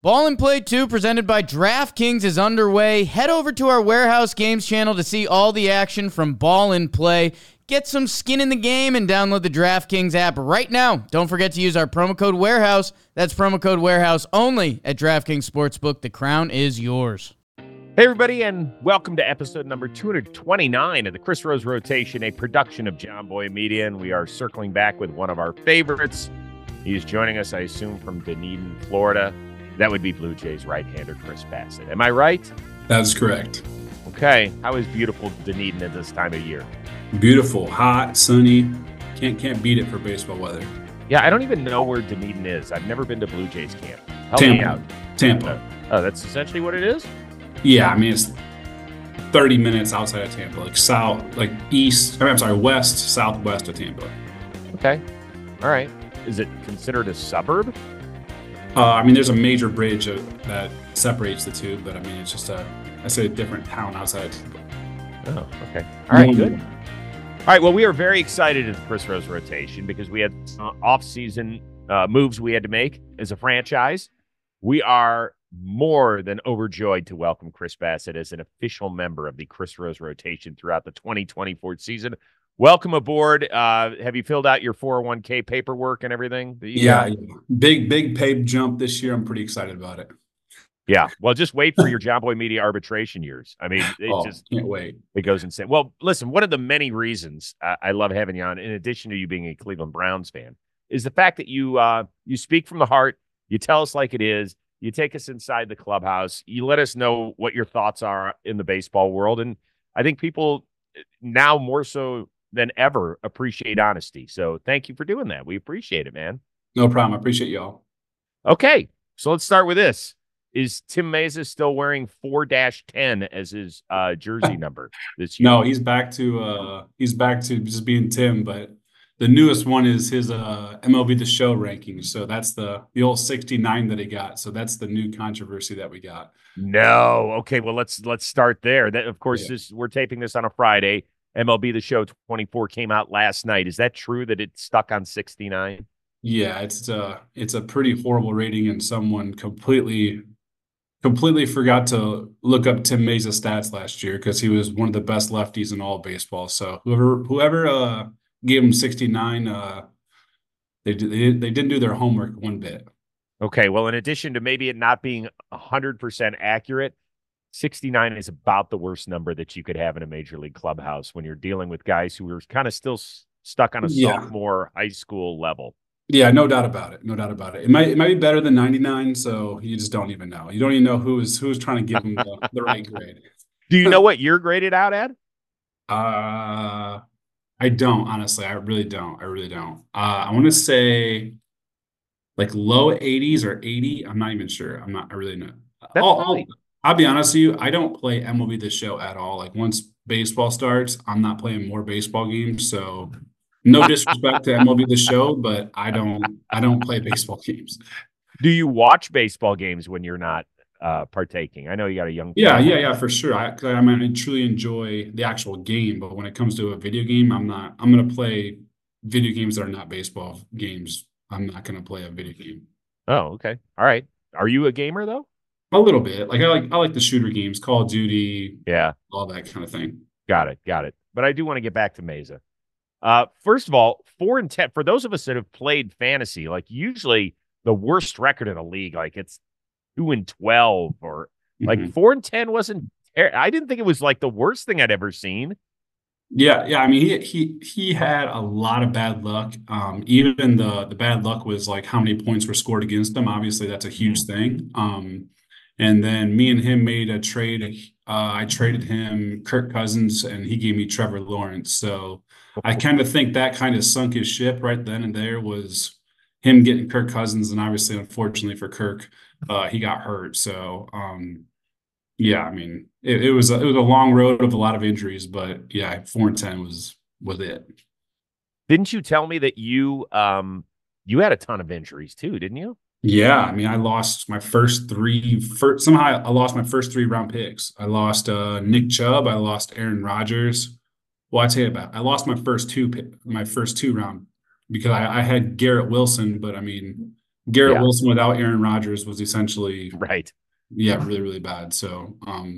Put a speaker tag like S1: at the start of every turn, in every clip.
S1: Ball and Play 2 presented by DraftKings is underway. Head over to our Warehouse Games channel to see all the action from Ball and Play. Get some skin in the game and download the DraftKings app right now. Don't forget to use our promo code Warehouse. That's promo code Warehouse only at DraftKings Sportsbook. The crown is yours.
S2: Hey, everybody, and welcome to episode number 229 of the Chris Rose Rotation, a production of John Boy Media, and we are circling back with one of our favorites. He is joining us, I assume, from Dunedin, Florida. That would be Blue Jays right-hander Chris Bassitt. Am I right?
S3: That's correct.
S2: Okay. How is beautiful Dunedin at this time of year?
S3: Beautiful, hot, sunny. Can't beat it for baseball weather.
S2: Yeah, I don't even know where Dunedin is. I've never been to Blue Jays camp. Help
S3: Tampa.
S2: me out.
S3: Tampa.
S2: Oh, that's essentially what it is?
S3: Yeah, I mean, it's 30 minutes outside of Tampa, west, southwest of Tampa.
S2: Okay. All right. Is it considered a suburb?
S3: I mean, there's a major bridge that separates the two, but I mean, it's just a different town outside of Tampa.
S2: Oh, okay. All right, good. All right, well, we are very excited at the Chris Rose Rotation because we had off-season moves we had to make as a franchise. We are more than overjoyed to welcome Chris Bassitt as an official member of the Chris Rose Rotation throughout the 2024 season. Welcome aboard. Have you filled out your 401k paperwork and everything?
S3: Yeah. Big pay jump this year. I'm pretty excited about it.
S2: Yeah. Well, just wait for your John Boy Media arbitration years. I mean,
S3: can't wait.
S2: It goes insane. Well, listen, one of the many reasons I love having you on, in addition to you being a Cleveland Browns fan, is the fact that you speak from the heart. You tell us like it is. You take us inside the clubhouse. You let us know what your thoughts are in the baseball world. And I think people now more so than ever appreciate honesty. So thank you for doing that. We appreciate it, man.
S3: No problem. I appreciate y'all.
S2: Okay. So let's start with this. Is Tim Mayza still wearing 4-10 as his jersey number this year?
S3: No, he's back to just being Tim, but the newest one is his MLB The Show ranking. So that's the old 69 that he got. So that's the new controversy that we got.
S2: No. Okay. Well, let's start there. That, of course, we're taping this on a Friday. MLB The Show 24 came out last night. Is that true that it's stuck on 69?
S3: Yeah, it's a pretty horrible rating, and someone completely forgot to look up Tim Mayza's stats last year because he was one of the best lefties in all of baseball. So whoever gave him 69, they didn't do their homework one bit.
S2: Okay, well, in addition to maybe it not being 100% accurate, 69 is about the worst number that you could have in a major league clubhouse when you're dealing with guys who are kind of still stuck on a sophomore high school level. Yeah,
S3: no doubt about it. No doubt about it. It might be better than 99, so you just don't even know. You don't even know who's trying to give him the right grade.
S2: Do you know what you're graded out at?
S3: I don't, honestly. I really don't. I want to say like low 80s or 80. I'm not even sure. I really know. I'll be honest with you. I don't play MLB The Show at all. Like once baseball starts, I'm not playing more baseball games. So no disrespect to MLB The Show, but I don't play baseball games.
S2: Do you watch baseball games when you're not partaking? I know you got a young.
S3: Yeah, for sure. I truly enjoy the actual game, but when it comes to a video game, I'm going to play video games that are not baseball games. I'm not going to play a video game.
S2: Oh, okay. All right. Are you a gamer though?
S3: A little bit. Like I like the shooter games, Call of Duty, all that kind of thing.
S2: Got it. But I do want to get back to Mayza. First of all, 4-10 for those of us that have played fantasy, like usually the worst record in a league, like it's 2-12 or like 4-10 wasn't. I didn't think it was like the worst thing I'd ever seen.
S3: Yeah. I mean, he had a lot of bad luck. Even the bad luck was like how many points were scored against him. Obviously, that's a huge thing. And then me and him made a trade. I traded him Kirk Cousins, and he gave me Trevor Lawrence. So I kind of think that kind of sunk his ship right then and there was him getting Kirk Cousins. And obviously, unfortunately for Kirk, he got hurt. So, I mean, it was a long road of a lot of injuries, but 4-10 was it.
S2: Didn't you tell me that you had a ton of injuries too, didn't you?
S3: Yeah, I mean, I lost my first three. Somehow I lost my first 3 round picks. I lost Nick Chubb. I lost Aaron Rodgers. Well, I tell you about. I lost my first two round because I had Garrett Wilson, but I mean, Garrett
S2: Yeah.
S3: Wilson without Aaron Rodgers was essentially,
S2: Right.
S3: yeah, really, really bad. So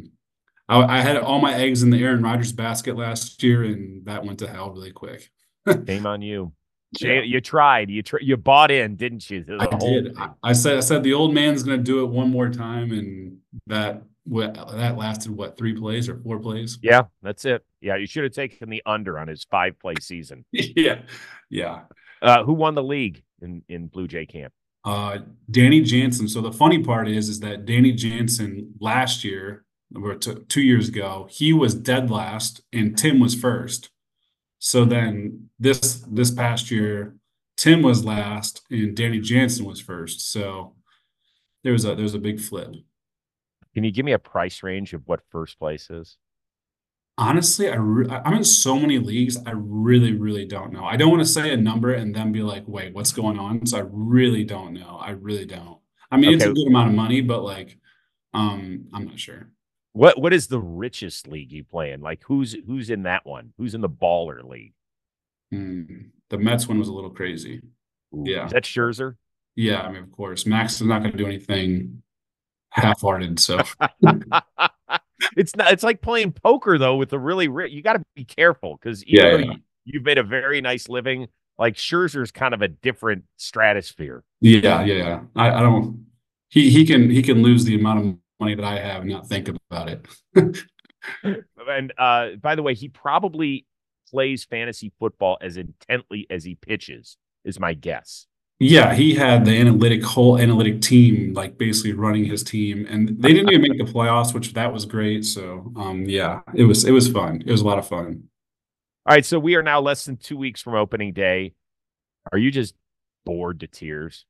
S3: I had all my eggs in the Aaron Rodgers basket last year, and that went to hell really quick.
S2: Shame on you.
S3: Yeah,
S2: You tried. You bought in, didn't you? To
S3: I
S2: the whole
S3: did.
S2: thing.
S3: I said the old man's going to do it one more time, and that lasted what, 3 plays or 4 plays?
S2: Yeah, that's it. Yeah, you should have taken the under on his 5-play season.
S3: Yeah, yeah.
S2: Who won the league in Blue Jay camp?
S3: Danny Jansen. So the funny part is that Danny Jansen last year, or 2 years ago, he was dead last, and Tim was first. So then this past year, Tim was last, and Danny Jansen was first. So there was a big flip.
S2: Can you give me a price range of what first place is?
S3: Honestly, I'm in so many leagues, I really, really don't know. I don't want to say a number and then be like, wait, what's going on? So I really don't know. I really don't. I mean, it's
S2: Okay.
S3: a good amount of money, but like, I'm not sure.
S2: What is the richest league you play in? Like who's in that one? Who's in the baller league?
S3: The Mets one was a little crazy.
S2: Ooh,
S3: Yeah.
S2: is that Scherzer?
S3: Yeah, I mean, of course, Max is not going to do anything half-hearted. So
S2: It's not. It's like playing poker though with the really rich. You got to be careful because even
S3: yeah,
S2: though
S3: yeah,
S2: you've made a very nice living, like Scherzer's kind of a different stratosphere.
S3: yeah, yeah, yeah. I don't. He can lose the amount of money that I have and not think about it.
S2: And by the way, he probably plays fantasy football as intently as he pitches, is my guess.
S3: Yeah, he had the whole analytic team, like basically running his team, and they didn't even make the playoffs, which that was great. So, yeah, it was fun. It was a lot of fun.
S2: All right, so we are now less than 2 weeks from opening day. Are you just bored to tears?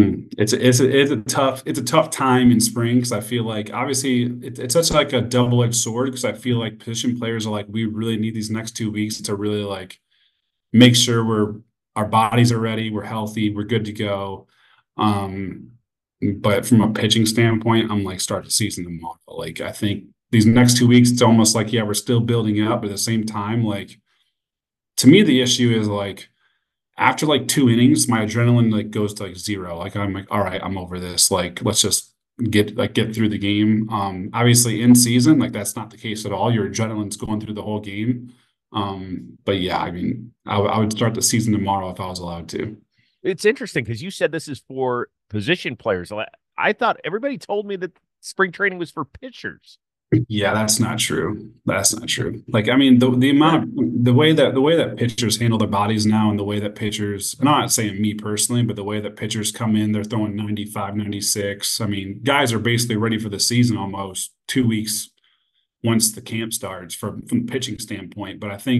S3: It's a tough time in spring because I feel like obviously it's such like a double-edged sword because I feel like position players are like we really need these next 2 weeks to really like make sure our bodies are ready, we're healthy, we're good to go. Um, but from a pitching standpoint, I'm like start the season tomorrow. Like I think these next 2 weeks, it's almost like yeah, we're still building up, but at the same time, like to me, the issue is like after like 2 innings, my adrenaline like goes to like zero. Like I'm like, all right, I'm over this. Like let's just get through the game. Obviously in season, like that's not the case at all. Your adrenaline's going through the whole game. But yeah, I mean, I would start the season tomorrow if I was allowed to.
S2: It's interesting because you said this is for position players. I thought everybody told me that spring training was for pitchers.
S3: Yeah, that's not true. That's not true. Like, I mean, the amount of the way that pitchers handle their bodies now and the way that pitchers, and I'm not saying me personally, but the way that pitchers come in, they're throwing 95, 96. I mean, guys are basically ready for the season almost 2 weeks once the camp starts from the pitching standpoint. But I think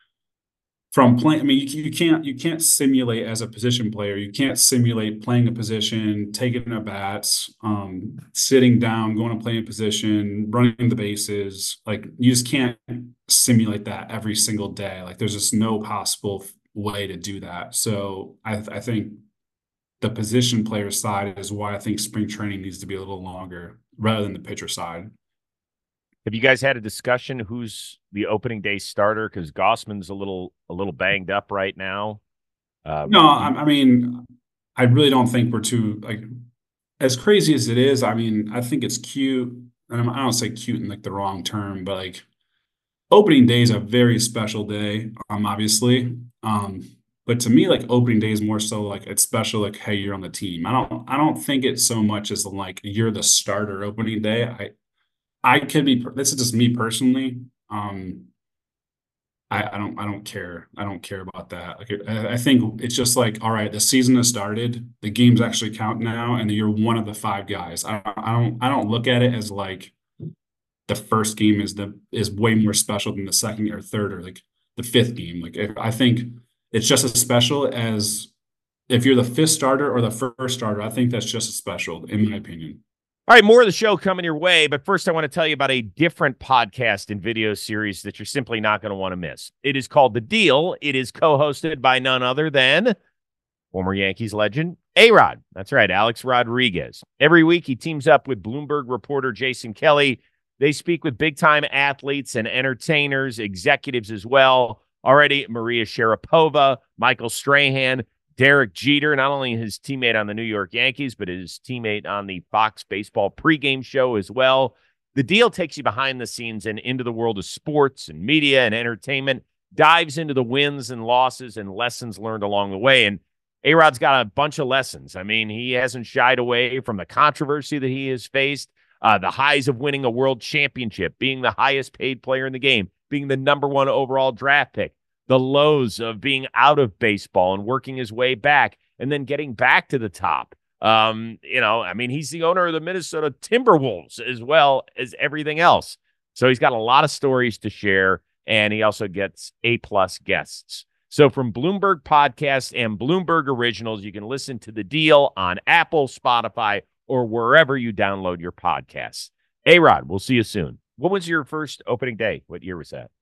S3: from playing, I mean, you can't simulate as a position player. You can't simulate playing a position, taking at bats, sitting down, going to play a position, running the bases. Like you just can't simulate that every single day. Like there's just no possible way to do that. So I think the position player side is why I think spring training needs to be a little longer rather than the pitcher side.
S2: Have you guys had a discussion who's the opening day starter? Because Gossman's a little banged up right now.
S3: No, I mean, I really don't think we're too like as crazy as it is. I mean, I think it's cute, and I don't say cute in like the wrong term, but like opening day is a very special day, obviously. But to me, like opening day is more so like it's special, like hey, you're on the team. I don't think it's so much as like you're the starter opening day. I could be. This is just me personally. I don't care. I don't care about that. Like I think it's just like, all right, the season has started. The games actually count now, and you're one of the 5 guys. I don't look at it as like the first game is way more special than the second or third or like the fifth game. Like I think it's just as special as if you're the fifth starter or the first starter. I think that's just as special in my opinion.
S2: All right, more of the show coming your way. But first, I want to tell you about a different podcast and video series that you're simply not going to want to miss. It is called The Deal. It is co-hosted by none other than former Yankees legend, A-Rod. That's right, Alex Rodriguez. Every week, he teams up with Bloomberg reporter Jason Kelly. They speak with big-time athletes and entertainers, executives as well. Already, Maria Sharapova, Michael Strahan. Derek Jeter, not only his teammate on the New York Yankees, but his teammate on the Fox Baseball pregame show as well. The deal takes you behind the scenes and into the world of sports and media and entertainment, dives into the wins and losses and lessons learned along the way. And A-Rod's got a bunch of lessons. I mean, he hasn't shied away from the controversy that he has faced, the highs of winning a world championship, being the highest paid player in the game, being the #1 overall draft pick, the lows of being out of baseball and working his way back and then getting back to the top. I mean, he's the owner of the Minnesota Timberwolves as well as everything else. So he's got a lot of stories to share, and he also gets A-plus guests. So from Bloomberg Podcasts and Bloomberg Originals, you can listen to The Deal on Apple, Spotify, or wherever you download your podcasts. A-Rod, we'll see you soon. What was your first opening day? What year was that?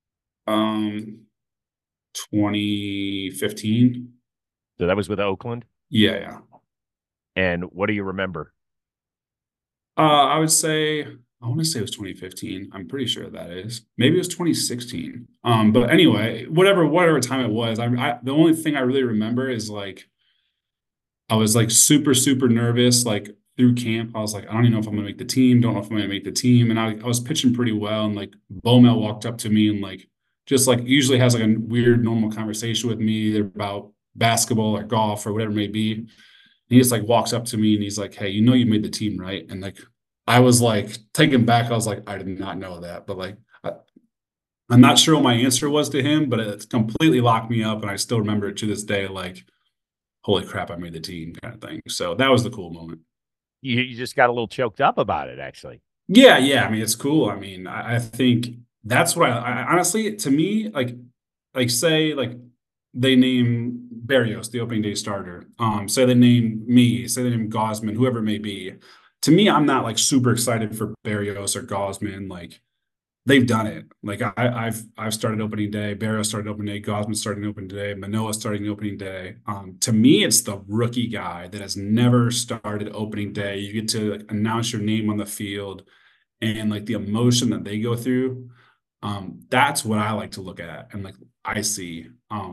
S3: 2015.
S2: So that was with Oakland?
S3: Yeah.
S2: And what do you remember?
S3: I want to say it was 2015. I'm pretty sure that is. Maybe it was 2016. But anyway, whatever time it was, the only thing I really remember is like I was like super, super nervous. Like through camp, I was like, I don't even know if I'm gonna make the team. Don't know if I'm gonna make the team. And I was pitching pretty well. And like Bomel walked up to me and like just like usually has like a weird normal conversation with me either about basketball or golf or whatever it may be. He just like walks up to me and he's like, "Hey, you know you made the team, right?" And like I was like taken back. I was like, I did not know that. But like I'm not sure what my answer was to him, but it completely locked me up. And I still remember it to this day, like, holy crap, I made the team kind of thing. So that was the cool moment.
S2: You just got a little choked up about it, actually.
S3: Yeah. I mean, it's cool. I mean, I think that's what I honestly, to me, like say like they name Berrios the opening day starter. Say they name me, say they name Gausman, whoever it may be. To me, I'm not like super excited for Berrios or Gausman. Like they've done it. Like I've started opening day. Berrios started opening day. Gausman starting opening day. Manoah starting opening day. To me, it's the rookie guy that has never started opening day. You get to like announce your name on the field, and like the emotion that they go through. That's what I like to look at, and like I see.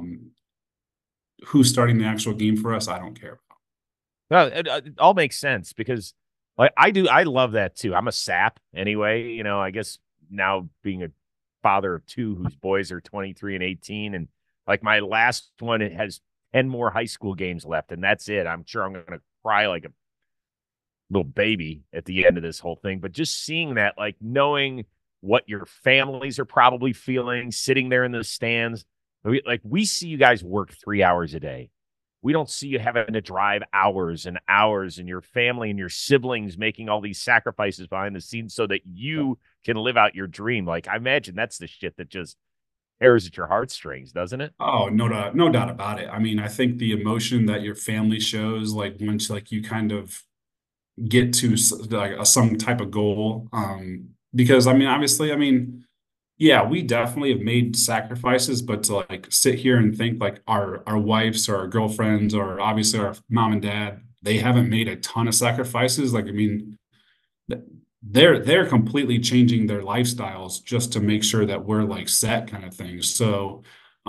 S3: Who's starting the actual game for us, I don't care
S2: No,
S3: about.
S2: it all makes sense because like I love that too. I'm a sap anyway, I guess now being a father of 2 whose boys are 23 and 18, and like my last one, it has 10 more high school games left, and that's it. I'm sure I'm going to cry like a little baby at the end of this whole thing, but just seeing that, like knowing what your families are probably feeling, sitting there in the stands. We see you guys work 3 hours a day. We don't see you having to drive hours and hours, and your family and your siblings making all these sacrifices behind the scenes so that you can live out your dream. Like, I imagine that's the shit that just tears at your heartstrings, doesn't it?
S3: Oh, no doubt about it. I mean, I think the emotion that your family shows, like once like you kind of get to like some type of goal, because I mean, obviously, I mean, yeah, we definitely have made sacrifices, but to like sit here and think like our wives or our girlfriends or obviously our mom and dad, they haven't made a ton of sacrifices. Like, I mean, they're completely changing their lifestyles just to make sure that we're like set kind of thing. So,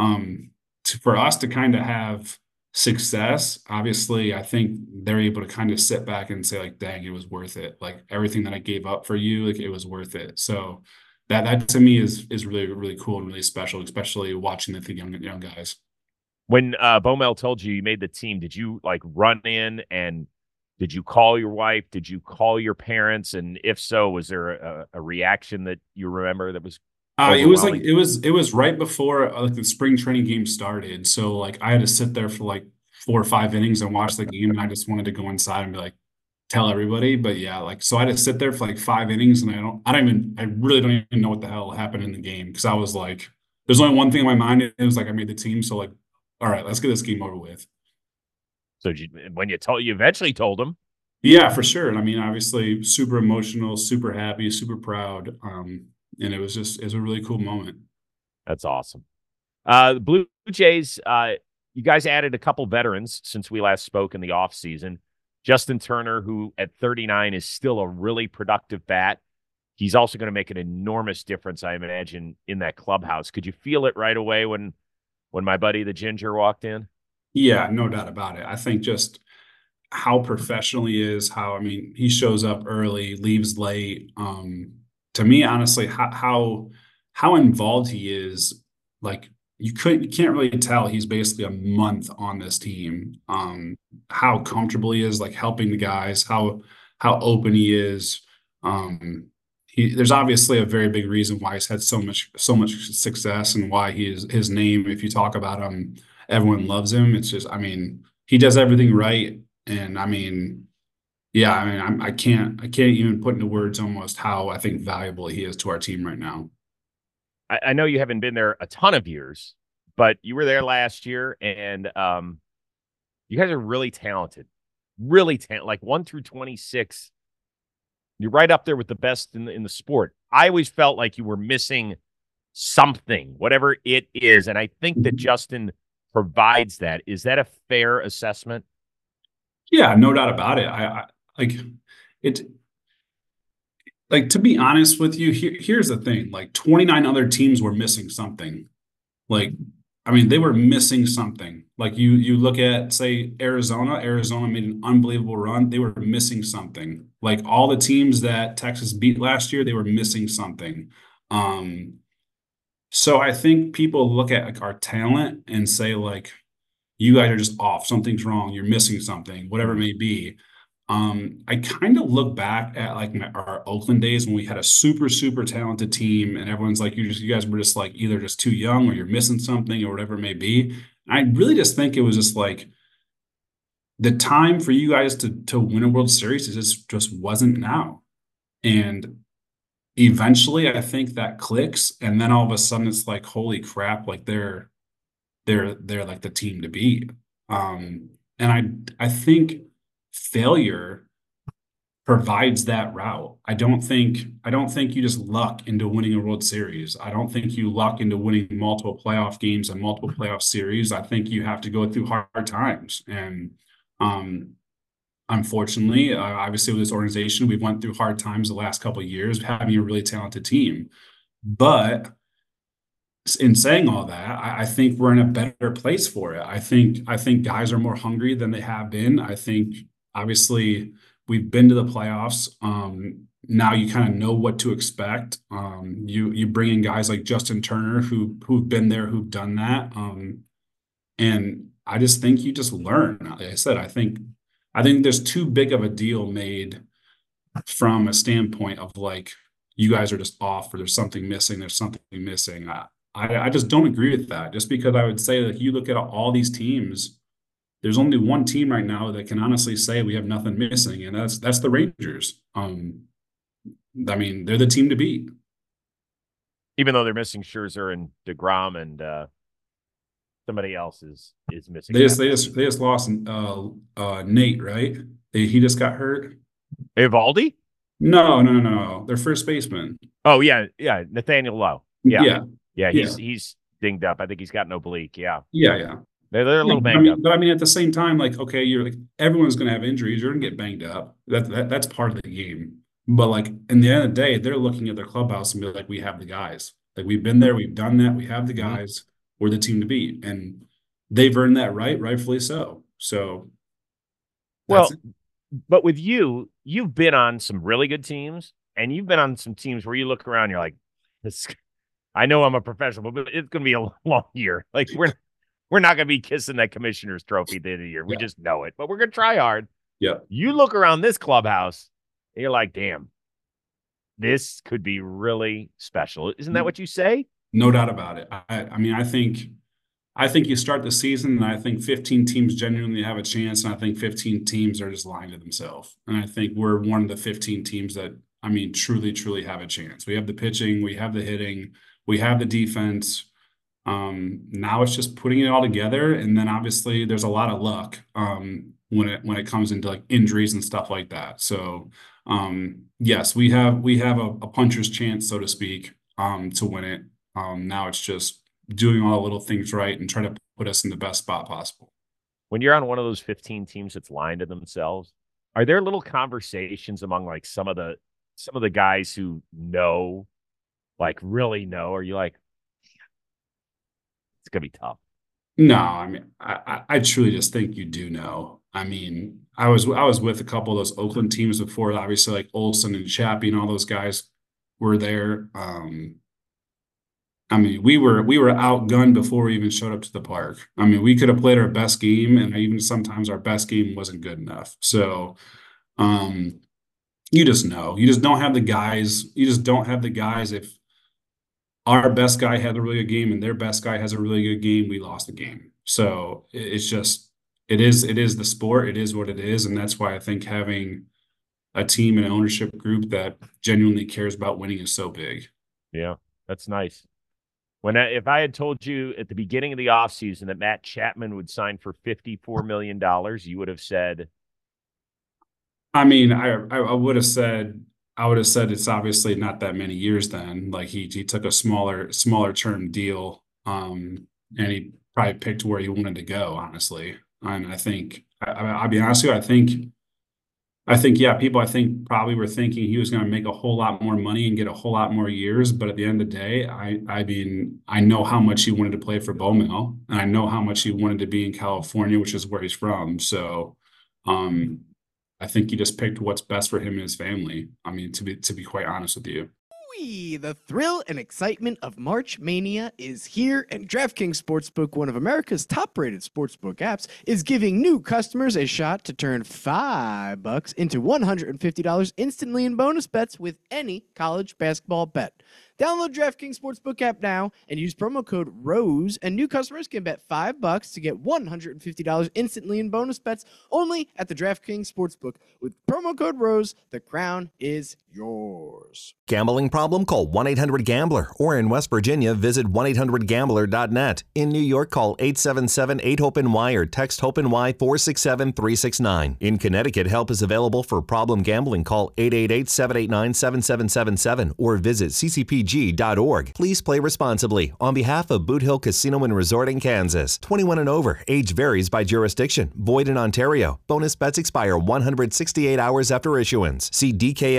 S3: for us to kind of have success, obviously, I think they're able to kind of sit back and say like, dang, it was worth it. Like everything that I gave up for you, like it was worth it. So that to me is really, really cool and really special, especially watching the young guys.
S2: When Bomel told you made the team, did you like run in and did you call your wife? Did you call your parents? And if so, was there a reaction that you remember that was
S3: It was like
S2: overwhelming?
S3: it was right before like the spring training game started. So like I had to sit there for like 4 or 5 innings and watch the game, and I just wanted to go inside and be like tell everybody. But yeah, like so I had to sit there for like 5 innings, and I really don't even know what the hell happened in the game because I was like, there's only one thing in my mind. It was like I made the team, so like, all right, let's get this game over with.
S2: So when you eventually told them,
S3: Yeah, for sure. And I mean, obviously, super emotional, super happy, super proud. And it was a really cool moment.
S2: that's awesome. The Blue Jays, you guys added a couple veterans since we last spoke in the offseason. Justin Turner, who at 39 is still a really productive bat. He's also going to make an enormous difference, I imagine, in that clubhouse. Could you feel it right away when my buddy the Ginger walked in?
S3: Yeah, no doubt about it. I think just how professional he is, how I mean, he shows up early, leaves late. To me, honestly, how involved he is, like you can't really tell he's basically a month on this team. How comfortable he is, like helping the guys, how open he is. Um, there's obviously a very big reason why he's had so much success and why his name, if you talk about him, everyone loves him. It's just, I mean, he does everything right. And I mean, yeah, I mean, I can't even put into words almost how I think valuable he is to our team right now.
S2: I know you haven't been there a ton of years, but you were there last year, and you guys are really talented, really talented. Like 1 through 26, you're right up there with the best in the sport. I always felt like you were missing something, whatever it is, and I think that Justin provides that. Is that a fair assessment?
S3: Yeah, no doubt about it. I like it. Like to be honest with you, here's the thing: like 29 other teams were missing something. Like, I mean, they were missing something. Like you look at, say, Arizona. Arizona made an unbelievable run. They were missing something. Like all the teams that Texas beat last year, they were missing something. Um, so I think people look at like our talent and say like, you guys are just off. Something's wrong. You're missing something, whatever it
S2: Mhm.
S3: may be. I kind of look back at like our Oakland days when we had a super talented team, and everyone's like, you guys were just like either just too young or you're missing something or whatever it may be. I really just think it was just like the time for you guys to win a World Series just wasn't now. And eventually, I think that clicks, and then all of a sudden, it's like, holy crap! Like they're like the team to beat. And I think failure provides that route. I don't think you just luck into winning a World Series. I don't think you luck into winning multiple playoff games and multiple playoff series. I think you have to go through hard times. And um, unfortunately, obviously with this organization, we've went through hard times the last couple of years, having a really talented team. But in saying all that, I think we're in a better place for it. I think guys are more hungry than they have been. I think obviously we've been to the playoffs. Now you kind of know what to expect. You bring in guys like Justin Turner who've been there, who've done that. And I just think you just learn. Like I said, I think there's too big of a deal made from a standpoint of like you guys are just off or there's something missing, there's something missing. I just don't agree with that. Just because I would say that you look at all these teams, there's only one team right now that can honestly say we have nothing missing, and that's the Rangers. I mean, they're the team to beat.
S2: Even though they're missing Scherzer and DeGrom, and somebody else is missing
S3: They just
S2: that.
S3: they just they just lost Nate, right? He just got hurt.
S2: Evaldi?
S3: No. Their first baseman.
S2: Oh yeah, Nathaniel Lowe. Yeah,
S3: Yeah,
S2: yeah,
S3: yeah,
S2: he's dinged up. I think he's got an oblique. Yeah,
S3: yeah.
S2: they're a
S3: Yeah,
S2: little banged up.
S3: but I mean, at the same time, like, okay, you're like everyone's going to have injuries. You're going to get banged up. That's part of the game. But like, in the end of the day, they're looking at their clubhouse and be like, we have the guys. Like, we've been there, we've done that. We have the
S2: Mhm.
S3: guys. We're the team to beat, and they've earned that right, rightfully so. So that's
S2: Well,
S3: it.
S2: but with you, you've been on some really good teams, and you've been on some teams where you look around, you're like, this. I know I'm a professional, but it's going to be a long year. Like we're not going to be kissing that commissioner's trophy at the end of the year. We
S3: Yeah,
S2: just know it, but we're going to try hard.
S3: yeah.
S2: You look around this clubhouse, and you're like, damn, this could be really special. Isn't that what you say?
S3: No doubt about it. I mean, I think you start the season, and I think 15 teams genuinely have a chance, and I think 15 teams are just lying to themselves. And I think we're one of the 15 teams that, I mean, truly have a chance. We have the pitching, we have the hitting, we have the defense. Now it's just putting it all together, and then obviously there's a lot of luck when it comes into like injuries and stuff like that. So yes, we have a puncher's chance, so to speak, to win it. Now it's just doing all the little things right and try to put us in the best spot possible.
S2: When you're on one of those 15 teams that's lying to themselves, are there little conversations among like some of the guys who know, like really know? Are you like, it's gonna be tough?
S3: No, I mean, I truly just think you do know. I mean, I was with a couple of those Oakland teams before. Obviously, like Olson and Chappie and all those guys were there. I mean, we were outgunned before we even showed up to the park. I mean, we could have played our best game, and even sometimes our best game wasn't good enough. So, um, you just know. You just don't have the guys. You just don't have the guys. If our best guy had a really good game and their best guy has a really good game, we lost the game. So it's just it is the sport. It is what it is, and that's why I think having a team and an ownership group that genuinely cares about winning is so big.
S2: Yeah, that's nice. If I had told you at the beginning of the offseason that Matt Chapman would sign for $54 million, you would have said,
S3: I mean, I would have said it's obviously not that many years then. Like he took a smaller term deal, and he probably picked where he wanted to go, honestly. And I think I'll be honest with you, I think yeah, people I think probably were thinking he was going to make a whole lot more money and get a whole lot more years. But at the end of the day, I mean, I know how much he wanted to play for Bowmill, and I know how much he wanted to be in California, which is where he's from. So, um, I think he just picked what's best for him and his family. I mean, to be quite honest with you.
S4: Whee! The thrill and excitement of March Mania is here, and DraftKings Sportsbook, one of America's top-rated sportsbook apps, is giving new customers a shot to turn $5 into $150 instantly in bonus bets with any college basketball bet. Download DraftKings Sportsbook app now and use promo code ROSE, and new customers can bet $5 to get $150 instantly in bonus bets only at the DraftKings Sportsbook. With promo code ROSE, the crown is yours.
S5: Gambling problem? Call 1-800-GAMBLER. Or in West Virginia, visit 1-800-GAMBLER.net. In New York, call 877-8-HOPE-NY or text HOPE-NY 467-369. In Connecticut, help is available for problem gambling. Call 888-789-7777 or visit ccpg.org. Please play responsibly. On behalf of Boot Hill Casino and Resort in Kansas. 21 and over. Age varies by jurisdiction. Void in Ontario. Bonus bets expire 168 hours after issuance. See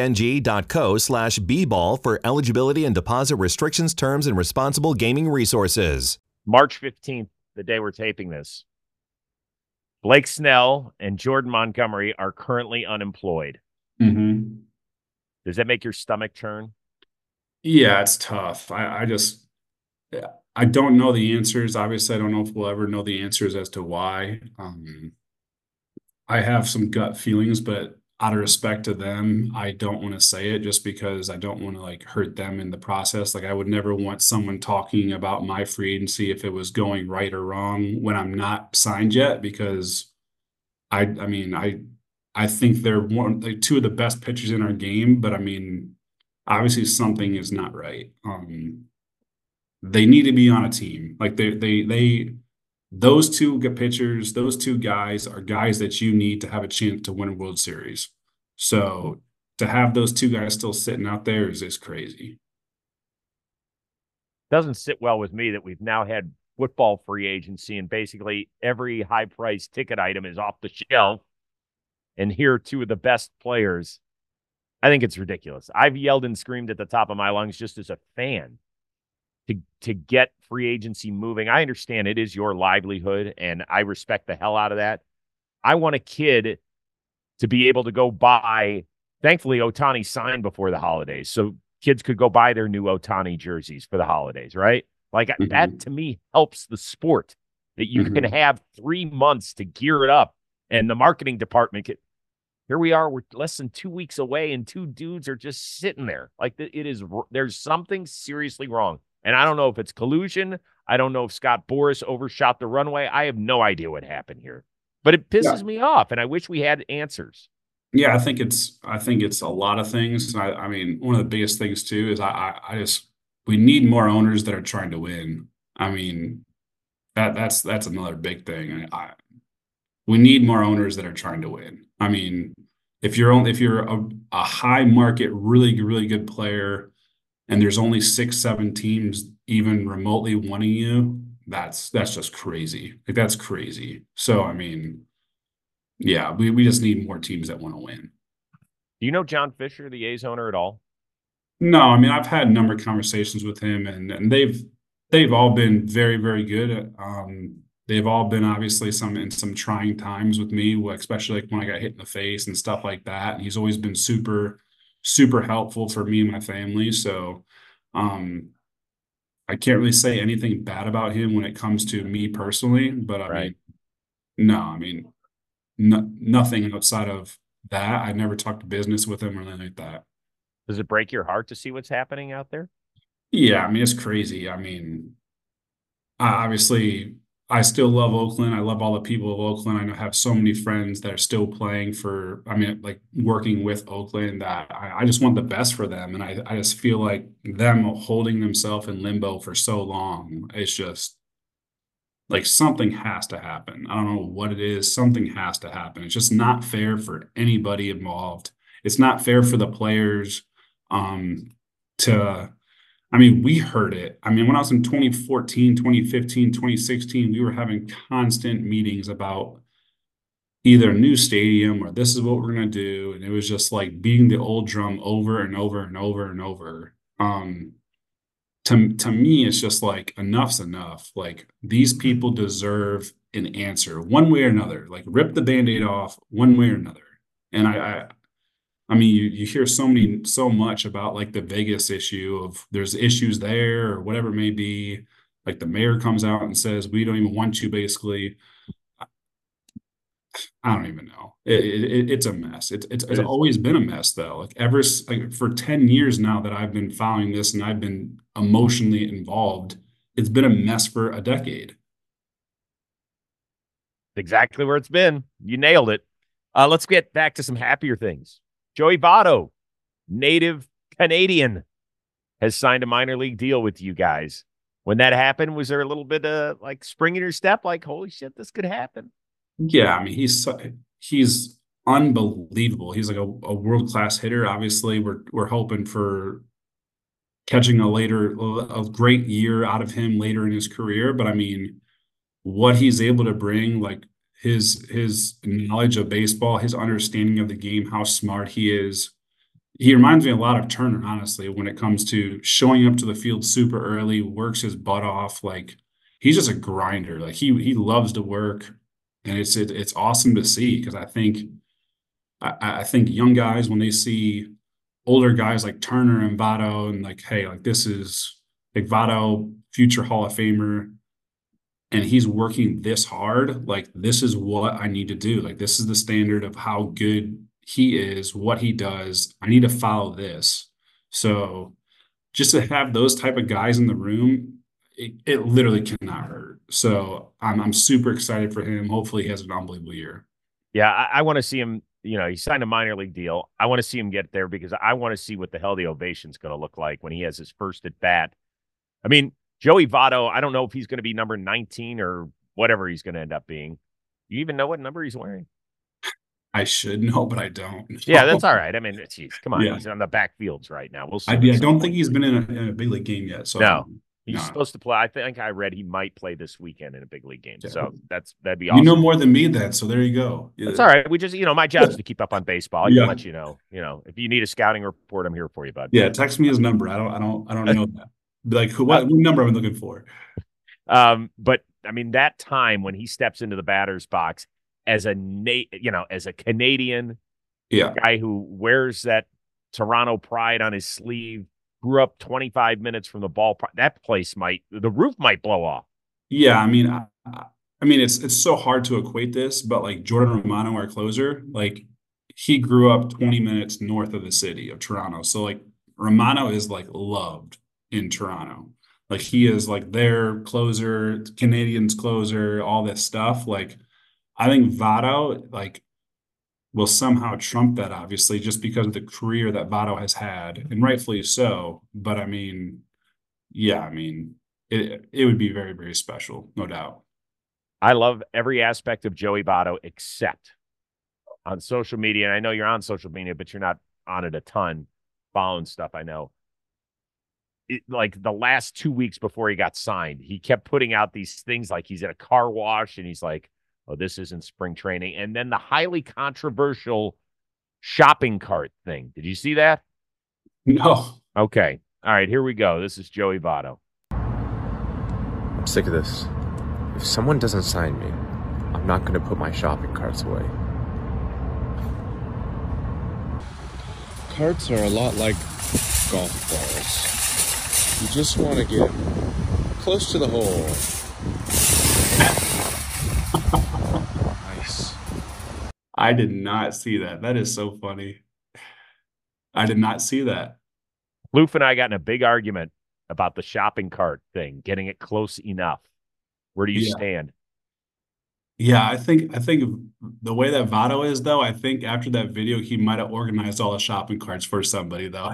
S5: dkng.co/bball for eligibility and deposit restrictions, terms, and responsible gaming resources.
S2: March 15th, the day we're taping this, Blake Snell and Jordan Montgomery are currently unemployed.
S3: Mm-hmm.
S2: Does that make your stomach turn?
S3: Yeah, it's tough. I don't know the answers. Obviously, I don't know if we'll ever know the answers as to why. I have some gut feelings, but out of respect to them, I don't want to say it just because I don't want to like hurt them in the process. Like I would never want someone talking about my free agency if it was going right or wrong when I'm not signed yet, because I mean, I think they're like two of the best pitchers in our game, but I mean, obviously something is not right. They need to be on a team. Like those two good pitchers, those two guys are guys that you need to have a chance to win a World Series. So to have those two guys still sitting out there is crazy.
S2: Doesn't sit well with me that we've now had football free agency and basically every high price ticket item is off the shelf. And here are two of the best players. I think it's ridiculous. I've yelled and screamed at the top of my lungs just as a fan to get free agency moving. I understand it is your livelihood, and I respect the hell out of that. I want a kid to be able to go buy. Thankfully, Ohtani signed before the holidays, so kids could go buy their new Ohtani jerseys for the holidays, right? Like that to me helps the sport, that you can have 3 months to gear it up, and the marketing department can. Here we are, we're less than 2 weeks away, and two dudes are just sitting there. Like there's something seriously wrong. And I don't know if it's collusion. I don't know if Scott Boras overshot the runway. I have no idea what happened here. But it pisses me off, and I wish we had answers.
S3: Yeah, I think it's a lot of things. I mean, one of the biggest things too is we need more owners that are trying to win. I mean, that's another big thing. We need more owners that are trying to win. I mean, if you're a high market, really, really good player, and there's only 6, 7 teams even remotely wanting you, that's just crazy. Like that's crazy. So I mean, yeah, we just need more teams that want to win.
S2: Do you know John Fisher, the A's owner, at all?
S3: No, I mean I've had a number of conversations with him, and they've all been very, very good. they've all been obviously in some trying times with me, especially like when I got hit in the face and stuff like that. And he's always been super, super helpful for me and my family. So I can't really say anything bad about him when it comes to me personally, but
S2: Right.
S3: nothing outside of that. I never talked business with him or anything like that.
S2: Does it break your heart to see what's happening out there?
S3: Yeah, I mean, it's crazy. I mean, obviously, I still love Oakland. I love all the people of Oakland. I have so many friends that are still playing like working with Oakland that I just want the best for them. And I just feel like them holding themselves in limbo for so long, it's just like something has to happen. I don't know what it is. Something has to happen. It's just not fair for anybody involved. It's not fair for the players to I mean, we heard it. I mean, when I was in 2014, 2015, 2016, we were having constant meetings about either a new stadium or this is what we're going to do. And it was just like beating the old drum over and over and over and over. To me, it's just like enough's enough. Like these people deserve an answer one way or another. Like rip the Band-Aid off one way or another. And I mean, you hear so much about like the Vegas issue of there's issues there or whatever it may be. Like the mayor comes out and says, we don't even want you, basically. I don't even know. It's a mess. It's always been a mess though. Like for 10 years now that I've been following this and I've been emotionally involved, it's been a mess for a decade.
S2: Exactly where it's been. You nailed it. Let's get back to some happier things. Joey Votto, native Canadian, has signed a minor league deal with you guys. When that happened, was there a little bit of like spring in your step? Like, holy shit, this could happen.
S3: Yeah, I mean, he's unbelievable. He's like a world-class hitter. Obviously, we're hoping for catching a great year out of him later in his career. But I mean, what he's able to bring, like his knowledge of baseball, his understanding of the game, how smart he is. He reminds me a lot of Turner, honestly, when it comes to showing up to the field super early, works his butt off. Like he's just a grinder. Like he loves to work, and it's awesome to see because I think young guys when they see older guys like Turner and Votto and like, hey, like this is like Votto, future Hall of Famer, and he's working this hard, like this is what I need to do. Like this is the standard of how good he is, what he does. I need to follow this. So just to have those type of guys in the room, it literally cannot hurt. So I'm super excited for him. Hopefully he has an unbelievable year.
S2: Yeah, I want to see him. You know, he signed a minor league deal. I want to see him get there because I want to see what the hell the ovation's going to look like when he has his first at bat. I mean, Joey Votto, I don't know if he's going to be number 19 or whatever he's going to end up being. Do you even know what number he's wearing?
S3: I should know, but I don't.
S2: Yeah, that's all right. I mean, geez, come on.
S3: Yeah.
S2: He's on the backfields right now. We'll see.
S3: I don't think he's been in a big league game yet. So
S2: no. He's supposed to play. I think I read he might play this weekend in a big league game.
S3: Yeah.
S2: So that'd be awesome.
S3: You know more than me then, so there you go.
S2: That's all right. We just, my job is to keep up on baseball. I can let you know. If you need a scouting report, I'm here for you, bud.
S3: Yeah, text me his number. I don't know that. Like what number I'm looking for.
S2: But I mean that time when he steps into the batter's box as a Canadian guy who wears that Toronto pride on his sleeve, grew up 25 minutes from the ballpark. That place the roof might blow off.
S3: Yeah, I mean, it's so hard to equate this, but like Jordan Romano, our closer, like he grew up 20 minutes north of the city of Toronto. So like Romano is like loved in Toronto. Like he is like their closer, Canadians closer, all this stuff. Like I think Votto like will somehow trump that, obviously, just because of the career that Votto has had, and rightfully so. But I mean, yeah, I mean, it would be very, very special, no doubt.
S2: I love every aspect of Joey Votto except on social media. And I know you're on social media, but you're not on it a ton, following stuff. I know. Like the last 2 weeks before he got signed, he kept putting out these things like he's at a car wash and he's like, oh, this isn't spring training. And then the highly controversial shopping cart thing. Did you see that?
S3: No.
S2: Okay. All right, here we go. This is Joey Votto.
S6: I'm sick of this. If someone doesn't sign me, I'm not going to put my shopping carts away.
S7: Carts are a lot like golf balls. You just want to get close to the hole. Nice.
S3: I did not see that. That is so funny. I did not see that.
S2: Loof and I got in a big argument about the shopping cart thing, getting it close enough. Where do you stand?
S3: Yeah, I think the way that Votto is though, I think after that video he might have organized all the shopping carts for somebody though.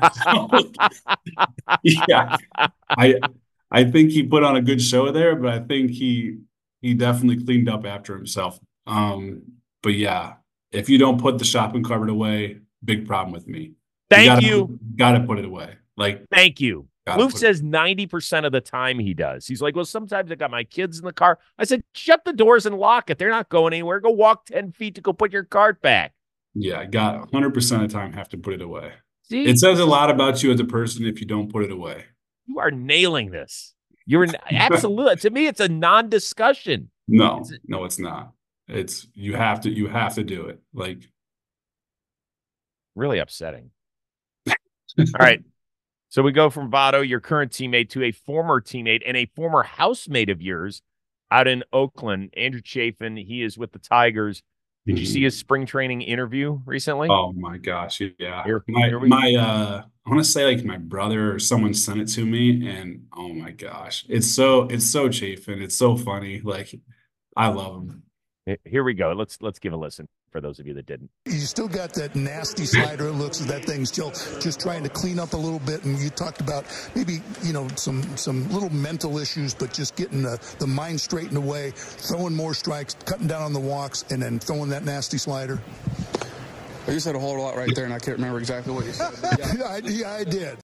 S3: Yeah. I think he put on a good show there, but I think he definitely cleaned up after himself. But yeah, if you don't put the shopping cart away, big problem with me.
S2: Thank you.
S3: Gotta put it away. Like,
S2: thank you. Loof says 90% of the time he does. He's like, well, sometimes I got my kids in the car. I said, shut the doors and lock it. They're not going anywhere. Go walk 10 feet to go put your cart back.
S3: Yeah, I got 100% of the time have to put it away.
S2: See?
S3: It says a lot about you as a person if you don't put it away.
S2: You are nailing this. You're absolutely. To me, it's a non-discussion.
S3: No, it's not. It's you have to do it. Like,
S2: really upsetting. All right. So we go from Votto, your current teammate, to a former teammate and a former housemate of yours out in Oakland, Andrew Chafin. He is with the Tigers. Did you see his spring training interview recently?
S3: Oh my gosh, yeah.
S2: Here
S3: I want to say like my brother or someone sent it to me, and oh my gosh, it's so Chafin. It's so funny. Like, I love him.
S2: Here we go. Let's give a listen for those of you that didn't.
S8: You still got that nasty slider. It looks as that thing's still just trying to clean up a little bit. And you talked about maybe, some little mental issues, but just getting the mind straightened away, throwing more strikes, cutting down on the walks, and then throwing that nasty slider.
S7: Well, you said a whole lot right there, and I can't remember exactly what you said.
S8: Yeah, I did.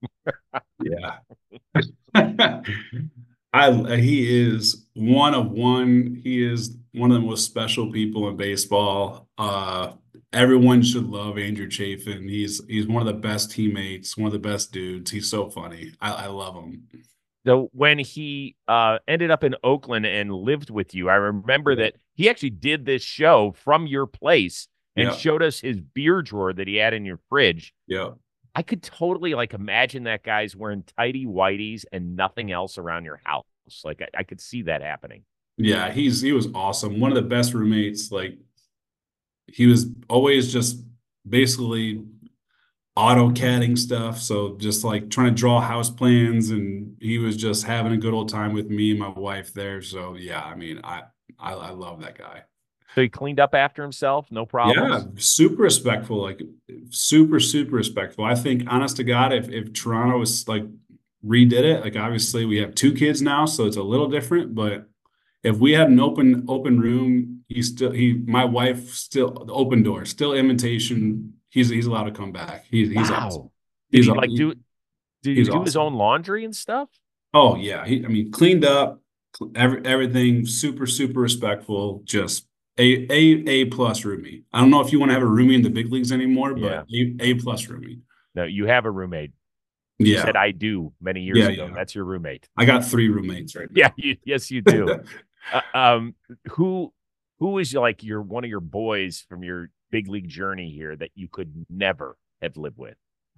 S3: Yeah. He is one of one. He is one of the most special people in baseball. Everyone should love Andrew Chafin. He's one of the best teammates, one of the best dudes. He's so funny. I love him.
S2: So when he ended up in Oakland and lived with you, I remember that he actually did this show from your place and showed us his beer drawer that he had in your fridge.
S3: Yeah.
S2: I could totally imagine that guy's wearing tighty whities and nothing else around your house. Like I could see that happening.
S3: Yeah, he was awesome. One of the best roommates. Like, he was always just basically AutoCADing stuff. So just like trying to draw house plans, and he was just having a good old time with me and my wife there. So yeah, I mean, I love that guy.
S2: So he cleaned up after himself, no problem.
S3: Yeah, super respectful, like super, super respectful. I think, honest to God, if Toronto was like redid it, like obviously we have 2 kids now, so it's a little different. But if we had an open room, my wife still the open door, still invitation. He's allowed to come back. He's awesome.
S2: Did he do his own laundry and stuff?
S3: Oh yeah, cleaned up, everything, super, super respectful. Just A plus roomie. I don't know if you want to have a roomie in the big leagues anymore, but A plus roomie.
S2: No, you have a roommate.
S3: Yeah.
S2: You said I do many years ago. Yeah. That's your roommate.
S3: I got 3 roommates right now.
S2: Yeah, yes, you do. Who is like one of your boys from your big league journey here that you could never have lived with?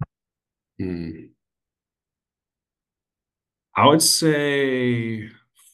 S3: I would say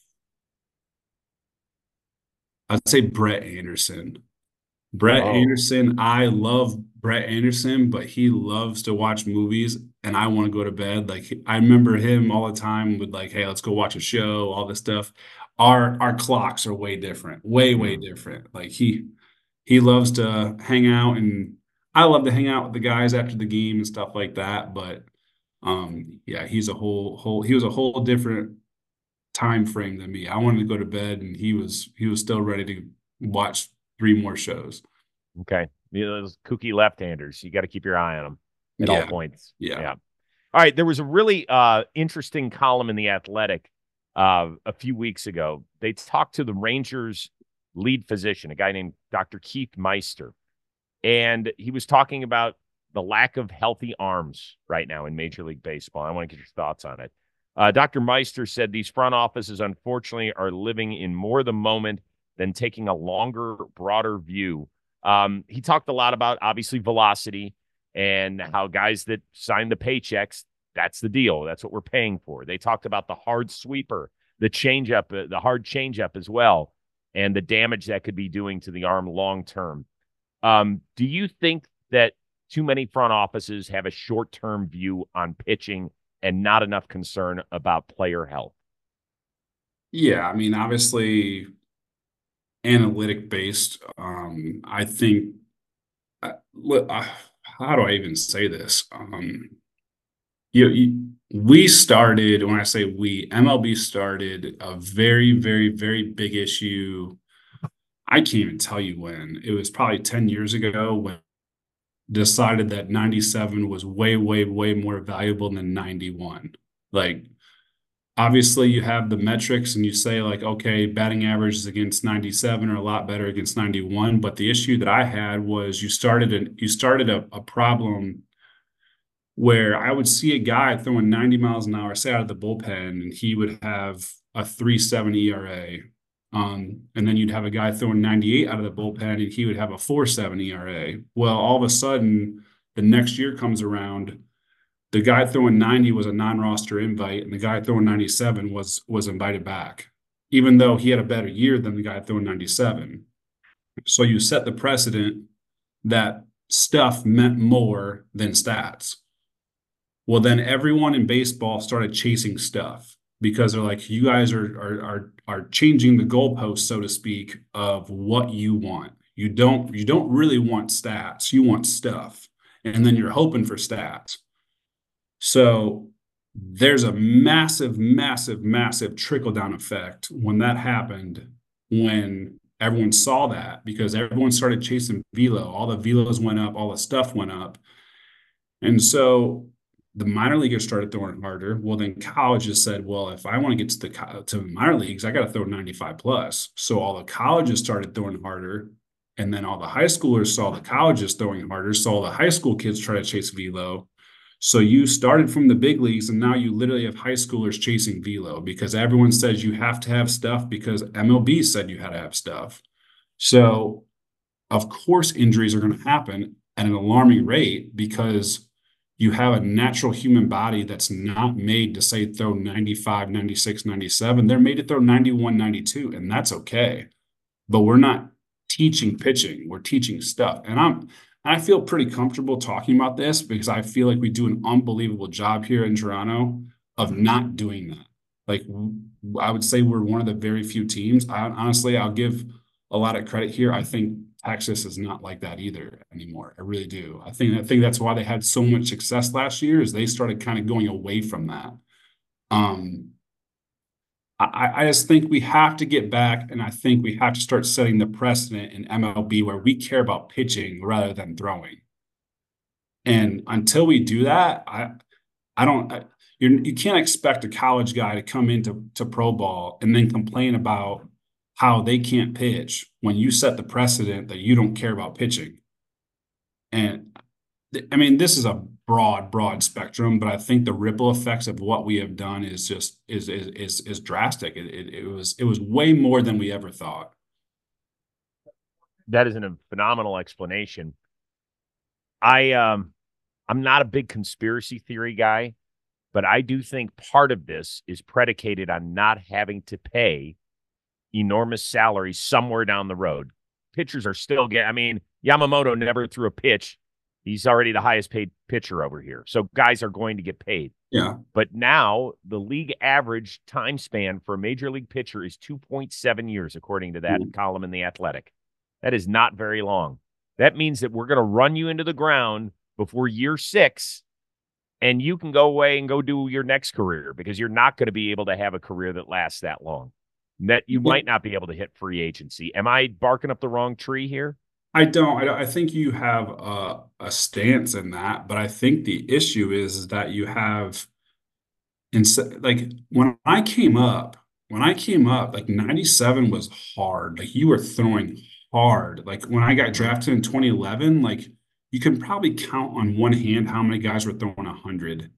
S3: Brett Anderson. Anderson, I love Brett Anderson, but he loves to watch movies, and I want to go to bed. Like, I remember him all the time with like, hey, let's go watch a show, all this stuff. Our clocks are way different, way different. Like, he loves to hang out, and I love to hang out with the guys after the game and stuff like that. But yeah, he was a whole different time frame than me. I wanted to go to bed, and he was still ready to watch 3 more shows.
S2: Okay. Those kooky left-handers, you got to keep your eye on them at all points.
S3: Yeah.
S2: All right. There was a really interesting column in The Athletic a few weeks ago. They talked to the Rangers lead physician, a guy named Dr. Keith Meister. And he was talking about the lack of healthy arms right now in Major League Baseball. I want to get your thoughts on it. Dr. Meister said these front offices, unfortunately, are living in more of the moment than taking a longer, broader view. He talked a lot about, obviously, velocity and how guys that sign the paychecks, that's the deal. That's what we're paying for. They talked about the hard sweeper, the changeup, the hard changeup as well, and the damage that could be doing to the arm long term. Do you think that too many front offices have a short-term view on pitching and not enough concern about player health?
S3: Yeah, I mean, obviously, analytic based. I think. How do I even say this? We started, when I say we, MLB started a very, very, very big issue. I can't even tell you when. It was probably 10 years ago when decided that 97 was way, way, way more valuable than 91. Like, obviously, you have the metrics and you say, like, okay, batting averages against 97 are a lot better against 91. But the issue that I had was you started a problem where I would see a guy throwing 90 miles an hour, say out of the bullpen, and he would have a 3.7 ERA. And then you'd have a guy throwing 98 out of the bullpen, and he would have a 4.7 ERA. Well, all of a sudden, the next year comes around, the guy throwing 90 was a non-roster invite, and the guy throwing 97 was invited back, even though he had a better year than the guy throwing 97. So you set the precedent that stuff meant more than stats. Well, then everyone in baseball started chasing stuff because they're like, you guys are changing the goalposts, so to speak, of what you want. You don't really want stats. You want stuff. And then you're hoping for stats. So there's a massive, massive, massive trickle-down effect when that happened, when everyone saw that, because everyone started chasing velo. All the velos went up, all the stuff went up. And so the minor leaguers started throwing harder. Well, then colleges said, well, if I want to get to the minor leagues, I got to throw 95 plus. So all the colleges started throwing harder. And then all the high schoolers saw the colleges throwing harder. So all the high school kids try to chase velo. So you started from the big leagues, and now you literally have high schoolers chasing velo because everyone says you have to have stuff because MLB said you had to have stuff. So, of course, injuries are going to happen at an alarming rate because you have a natural human body that's not made to say throw 95, 96, 97. They're made to throw 91, 92, and that's okay. But we're not teaching pitching. We're teaching stuff. And I feel pretty comfortable talking about this because I feel like we do an unbelievable job here in Toronto of not doing that. Like, I would say we're one of the very few teams. Honestly, I'll give a lot of credit here. I think Texas is not like that either anymore. I really do. I think that's why they had so much success last year is they started kind of going away from that. I just think we have to get back, and I think we have to start setting the precedent in MLB where we care about pitching rather than throwing. And until we do that, you can't expect a college guy to come into pro ball and then complain about how they can't pitch when you set the precedent that you don't care about pitching. And I mean, this is a broad spectrum, but I think the ripple effects of what we have done is just is drastic. It was way more than we ever thought.
S2: That is a phenomenal explanation. I'm not a big conspiracy theory guy, but I do think part of this is predicated on not having to pay enormous salaries somewhere down the road. Pitchers are still Yamamoto never threw a pitch. He's already the highest paid pitcher over here. So guys are going to get paid.
S3: Yeah.
S2: But now the league average time span for a major league pitcher is 2.7 years, according to that column in The Athletic. That is not very long. That means that we're going to run you into the ground before year 6, and you can go away and go do your next career because you're not going to be able to have a career that lasts that long. That you might not be able to hit free agency. Am I barking up the wrong tree here?
S3: I don't. I think you have a stance in that, but I think the issue is that you have, like when I came up, like 97 was hard. Like you were throwing hard. Like when I got drafted in 2011, like you can probably count on one hand how many guys were throwing 100.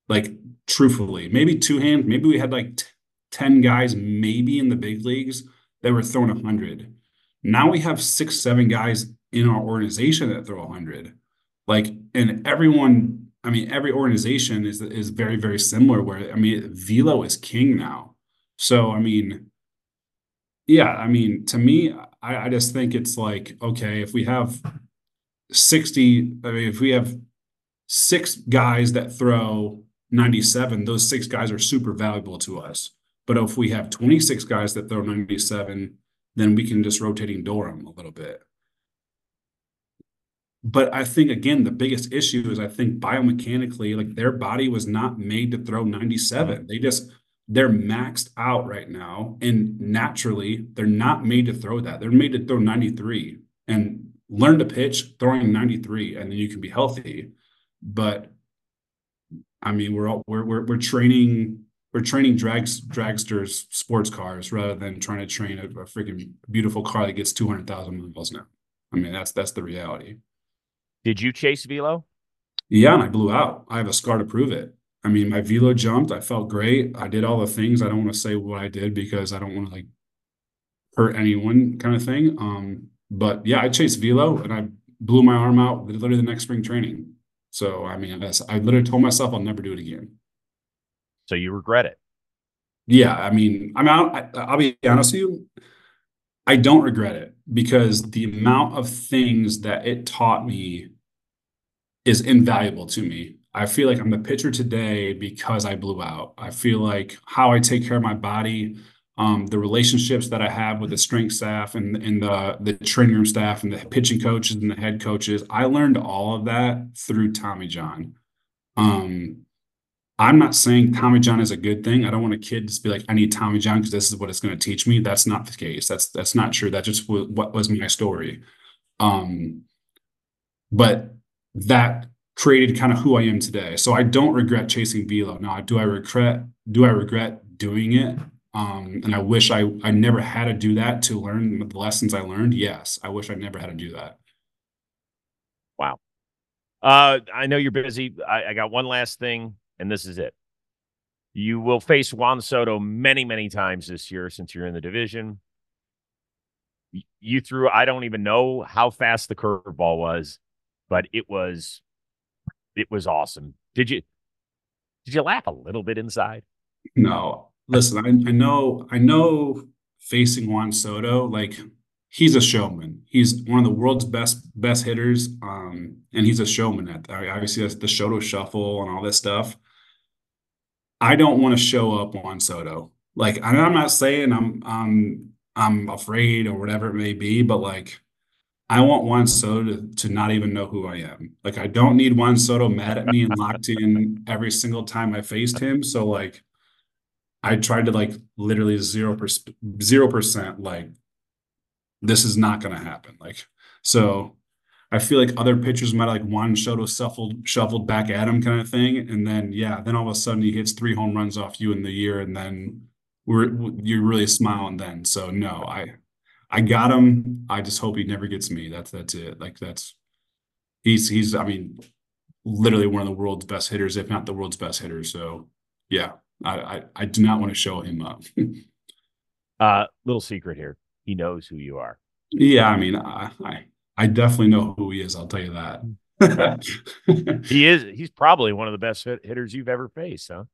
S3: Like, truthfully, maybe two hands. Maybe we had like 10 guys, maybe in the big leagues that were throwing 100. Now we have 6, 7 guys in our organization that throw 100. Like, and everyone, I mean, every organization is very, very similar. Where, I mean, velo is king now. So, I mean, yeah, I mean, to me, I just think it's like, okay, if we have 60, I mean, if we have 6 guys that throw 97, those 6 guys are super valuable to us. But if we have 26 guys that throw 97, then we can just rotating door them a little bit. But I think, again, the biggest issue is I think biomechanically, like, their body was not made to throw 97. They're maxed out right now. And naturally, they're not made to throw that. They're made to throw 93 and learn to pitch throwing 93, and then you can be healthy. But I mean, we're training dragsters sports cars rather than trying to train a freaking beautiful car that gets 200,000 miles now. I mean, that's the reality.
S2: Did you chase velo?
S3: Yeah, and I blew out. I have a scar to prove it. I mean, my velo jumped. I felt great. I did all the things. I don't want to say what I did because I don't want to like hurt anyone, kind of thing. But yeah, I chased velo and I blew my arm out literally the next spring training. So I mean, I literally told myself I'll never do it again.
S2: So you regret it?
S3: Yeah, I'll be honest with you. I don't regret it because the amount of things that it taught me is invaluable to me. I feel like I'm the pitcher today because I blew out. I feel like how I take care of my body, the relationships that I have with the strength staff and the training room staff and the pitching coaches and the head coaches, I learned all of that through Tommy John. I'm not saying Tommy John is a good thing. I don't want a kid to be like, I need Tommy John because this is what it's going to teach me. That's not the case. That's not true. That just what was my story. But that created kind of who I am today. So I don't regret chasing velo. Now, do I regret doing it? And I wish I never had to do that to learn the lessons I learned. Yes, I wish I never had to do that.
S2: Wow. I know you're busy. I got one last thing, and this is it. You will face Juan Soto many, many times this year since you're in the division. You threw, I don't even know how fast the curveball was, but it was awesome. Did you laugh a little bit inside?
S3: No. Listen, I know facing Juan Soto, like, he's a showman. He's one of the world's best hitters, and he's a showman. Obviously, that's the Soto shuffle and all this stuff. I don't want to show up Juan Soto. Like, I'm not saying I'm afraid or whatever it may be, but like, I want Juan Soto to not even know who I am. Like, I don't need Juan Soto mad at me and locked in every single time I faced him. So like, I tried to like literally 0%, like, this is not going to happen. Like, so I feel like other pitchers might like Juan Soto shuffled back at him kind of thing. And then, yeah, then all of a sudden he hits 3 home runs off you in the year. And then you're really smiling then. So no, I got him. I just hope he never gets me. That's it. Like, he's, I mean, literally one of the world's best hitters, if not the world's best hitter. So yeah, I do not want to show him up.
S2: Little secret here. He knows who you are.
S3: Yeah, I mean, I definitely know who he is. I'll tell you that.
S2: He's probably one of the best hitters you've ever faced, huh?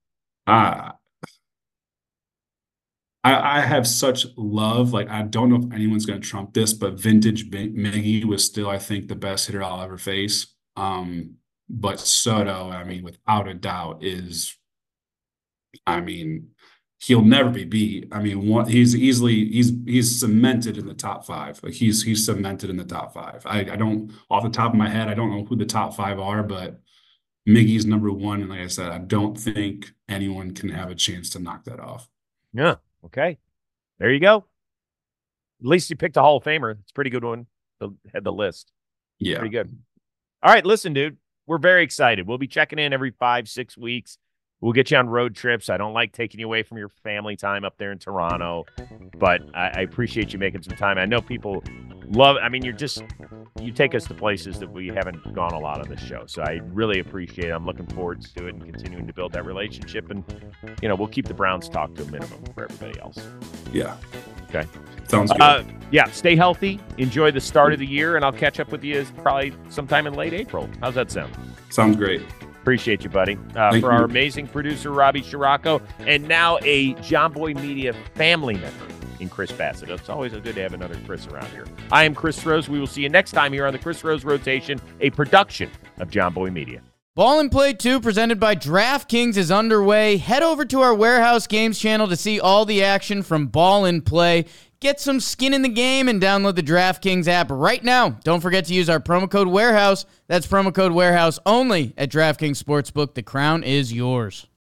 S3: I have such love. Like, I don't know if anyone's going to trump this, but vintage Miggy was still, I think, the best hitter I'll ever face. But Soto, I mean, without a doubt, I mean, he'll never be beat. I mean, he's cemented in the top 5. Like, he's cemented in the top 5. I don't, off the top of my head, I don't know who the top 5 are, but Miggy's number 1. And like I said, I don't think anyone can have a chance to knock that off.
S2: Yeah. Okay. There you go. At least you picked a Hall of Famer. It's a pretty good one. Had the list.
S3: Yeah.
S2: Pretty good. All right. Listen, dude, we're very excited. We'll be checking in every 5-6 weeks. We'll get you on road trips. I don't like taking you away from your family time up there in Toronto, but I appreciate you making some time. I know people love, I mean, you take us to places that we haven't gone a lot on this show. So I really appreciate it. I'm looking forward to it and continuing to build that relationship. And, we'll keep the Browns talk to a minimum for everybody else.
S3: Yeah.
S2: Okay.
S3: Sounds good.
S2: Yeah, stay healthy. Enjoy the start of the year, and I'll catch up with you probably sometime in late April. How's that sound?
S3: Sounds great.
S2: Appreciate you, buddy.
S3: Thank
S2: Our
S3: you.
S2: amazing producer, Robbie Scirocco, and now a John Boy Media family member in Chris Bassett. It's always good to have another Chris around here. I am Chris Rose. We will see you next time here on the Chris Rose Rotation, a production of John Boy Media.
S1: Ball and Play 2 presented by DraftKings is underway. Head over to our Warehouse Games channel to see all the action from Ball and Play. Get some skin in the game and download the DraftKings app right now. Don't forget to use our promo code WAREHOUSE. That's promo code WAREHOUSE only at DraftKings Sportsbook. The crown is yours.